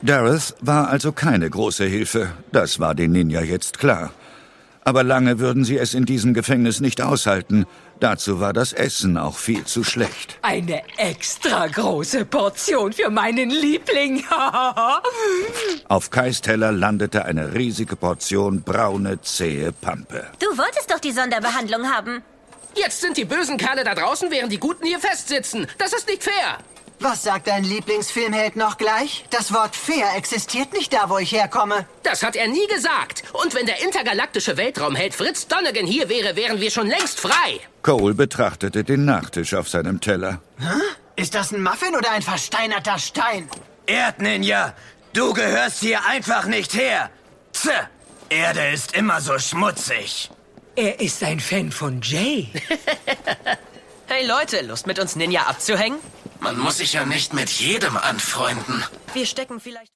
Dareth war also keine große Hilfe, das war den Ninja jetzt klar. Aber lange würden sie es in diesem Gefängnis nicht aushalten. Dazu war das Essen auch viel zu schlecht. Eine extra große Portion für meinen Liebling. Auf Kais Teller landete eine riesige Portion braune, zähe Pampe. Du wolltest doch die Sonderbehandlung haben. Jetzt sind die bösen Kerle da draußen, während die Guten hier festsitzen. Das ist nicht fair. Was sagt dein Lieblingsfilmheld noch gleich? Das Wort fair existiert nicht da, wo ich herkomme. Das hat er nie gesagt. Und wenn der intergalaktische Weltraumheld Fritz Donegan hier wäre, wären wir schon längst frei. Cole betrachtete den Nachtisch auf seinem Teller. Ist das ein Muffin oder ein versteinerter Stein? Erdninja, du gehörst hier einfach nicht her. Tse, Erde ist immer so schmutzig. Er ist ein Fan von Jay. Hey Leute, Lust mit uns Ninja abzuhängen? Man muss sich ja nicht mit jedem anfreunden. Wir stecken vielleicht...